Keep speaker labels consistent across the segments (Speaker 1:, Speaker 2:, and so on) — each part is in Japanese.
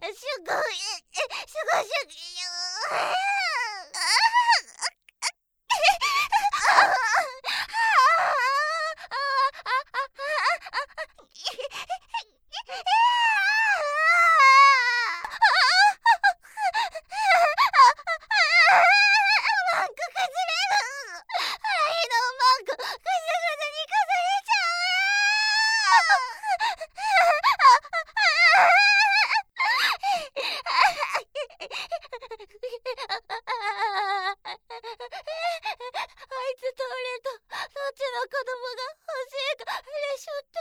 Speaker 1: ごい、すごすぎる。マンク崩れる。アラヒのマンクぐずぐずに崩れちゃあいつと俺とどっちの子供が欲しいかレシュって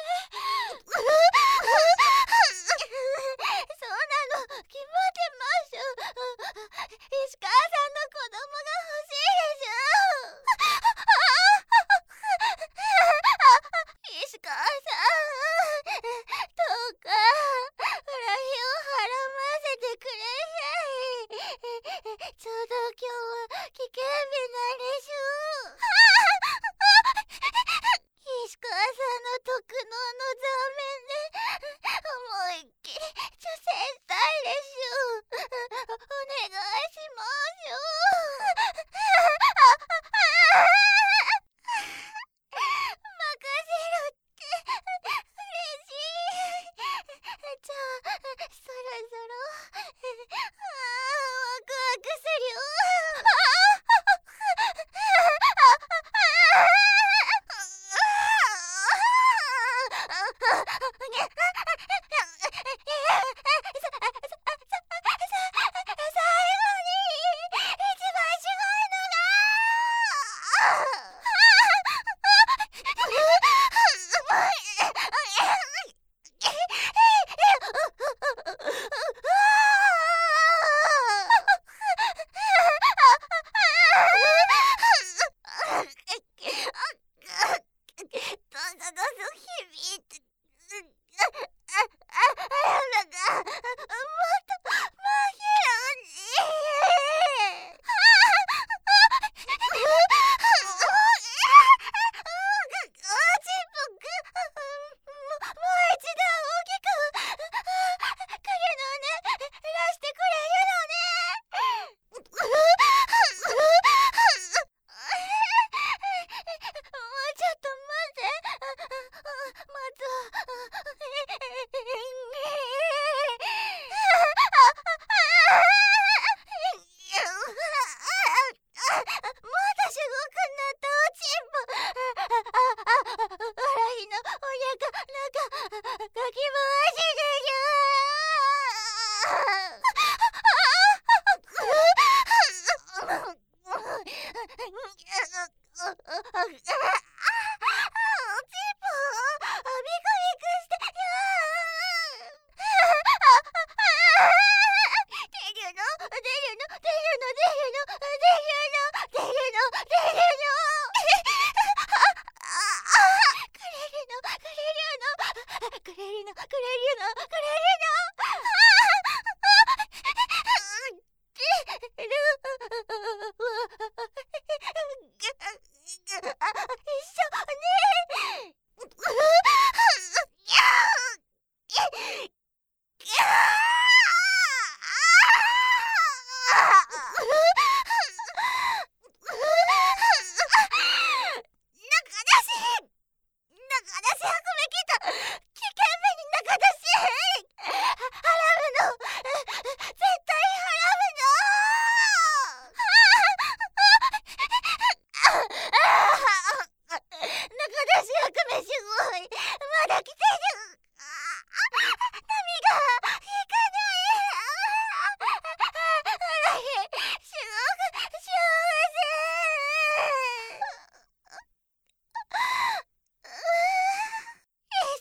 Speaker 1: そうなの決まってます石川さんの子供が欲しいでしょ石川さんどうかフラヒをはらませてくれさいちょうど今日は危険日なんでしょ石川さんの特能の座面で思いっきり女性したいでしょお願いしますよ任せろって嬉しいじゃあそろそろワクワクするよ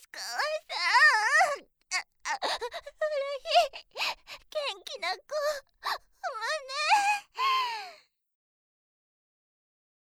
Speaker 1: 元気な子